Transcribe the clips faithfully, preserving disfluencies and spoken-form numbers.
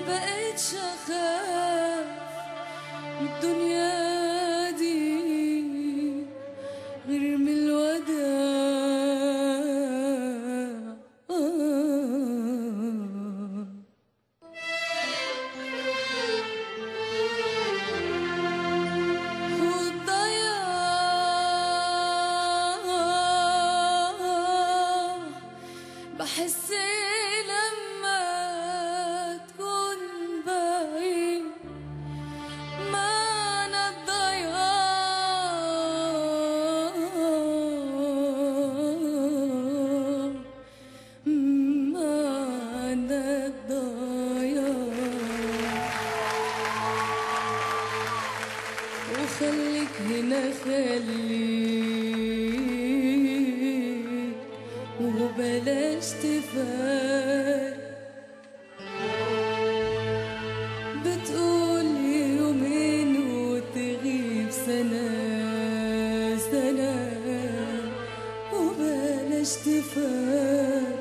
بقتش اخاف من الدنيا دي غير من الوداع. والضياع بحس لما تكون بعيد معنى الضياع، معنى الضياع. وخليك هنا خليك وبلاش تفارق. بتقول يومين وتغيب سنة سنة وبلاش تفارق.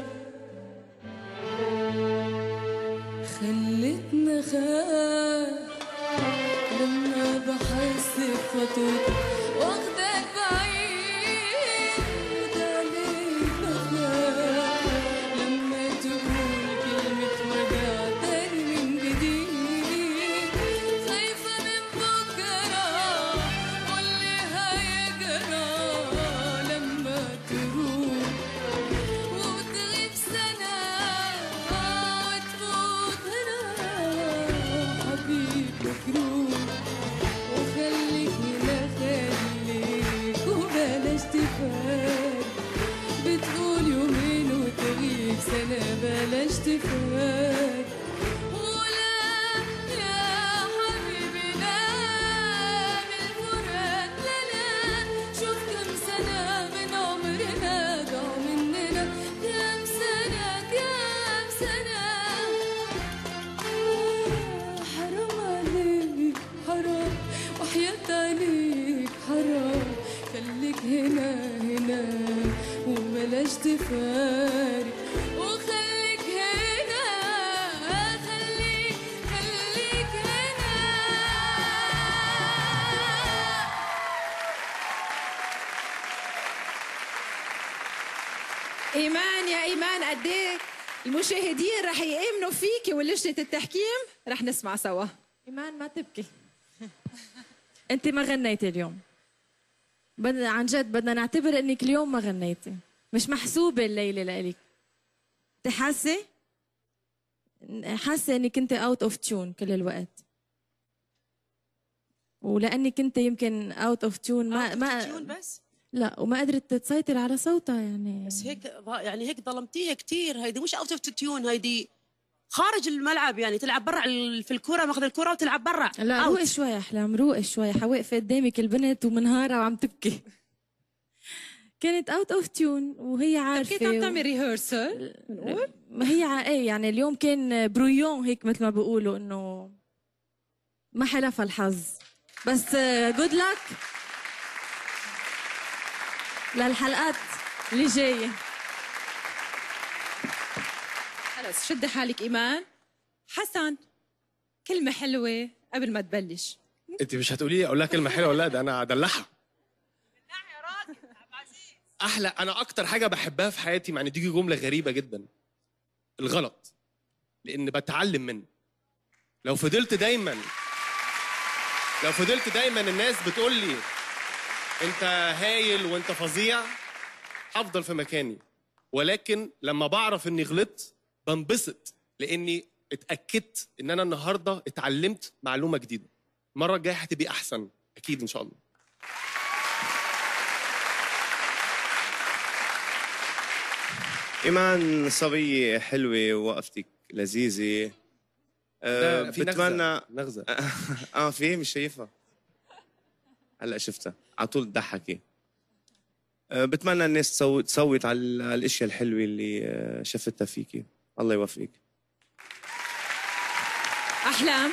خلتنا خاف لما بحس بخطوتك واخدك بعيد. وتعليك بخاف لما تقول كلمة وداع تاني من جديد. خايفة من بكرة واللي هيجرى لما تروح وتغيب سنة وتفوت هنا حبيب مجروح. وخليك هنا خليك وبلاش تفارق. بتقول يومين وتغيب سنة بلاش تفارق. ولا يا حبيبي لا بالفراق لا لا. شوف كم سنة من عمرنا ضاع مننا. كم سنة كم سنة. حرام عليك حرام وحياة عليك حرام. خليك هنا هنا وبلاش تفارق. وخليك هنا خليك خليك هنا. إيمان يا إيمان قد إيه المشاهدين رح يآمنوا فيكي ولجنة التحكيم. رح نسمع سوا. إيمان ما تبكي. أنت ما غنيتي اليوم. بدنا عن جد بدنا نعتبر إنك اليوم ما غنيتي. مش محسوبة الليلة لإلك. أنت حاسة؟ حاسة إنك أنت أوت أوف تيون كل الوقت. ولأنك أنت يمكن أوت أوف تيون ما ما تيون بس لا وما قدرت تسيطر على صوتها يعني. بس هيك يعني هيك ظلمتيها كثير. هيدي مش اوت اوف تيون، هيدي خارج الملعب يعني تلعب برا في الكرة، ماخذ الكرة وتلعب برا. لا روقي شوي يا أحلام روقي شوي. حواقفة قدامك البنت ومنهارة وعم تبكي. كانت اوت اوف تيون وهي عارفة. كنت عم تعمل ريهرسل بنقول ما هي ع... ايه يعني اليوم كان برويون هيك مثل ما بيقولوا انه ما حلفها الحظ. بس جود لك للحلقات اللي جايه. خلص شدي حالك إيمان. حسن كلمة حلوة قبل ما تبلش. انت مش هتقولي لي اقول لها كلمه حلوه ولا لا؟ ده انا ادلعها. احلى. انا اكتر حاجه بحبها في حياتي مع ان دي جمله غريبه جدا، الغلط، لان بتعلم منه. لو فضلت دايما لو فضلت دايما الناس بتقول لي انت هايل وانت فظيع هفضل في مكاني. ولكن لما بعرف اني غلطت بنبسط، لاني اتاكدت ان انا النهارده اتعلمت معلومه جديده. المره الجايه هتبقي احسن اكيد ان شاء الله. إيمان صبية حلوة ووقفتك لذيذة. أه في بتمنى نغزة. اه في مش شايفها هلا شفتها على طول تضحكي. أه بتمنى الناس تصوت تصوت على الاشياء الحلوة اللي شفتها فيكي. الله يوفقك. أحلام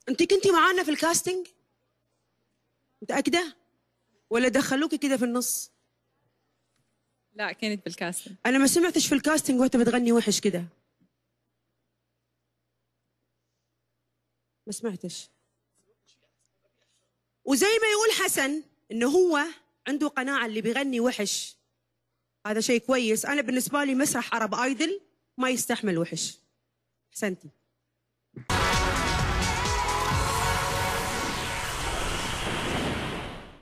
انت كنتي معانا في الكاستنج؟ متاكده ولا دخلوكي كده في النص؟ لا كانت بالكاستنج. انا ما سمعتش في الكاستنج وانت بتغني وحش كده، ما سمعتش. وزي ما يقول حسن انه هو عنده قناعه اللي بيغني وحش هذا شيء كويس. انا بالنسبه لي مسرح عرب ايدل ما يستحمل وحش. احسنتي.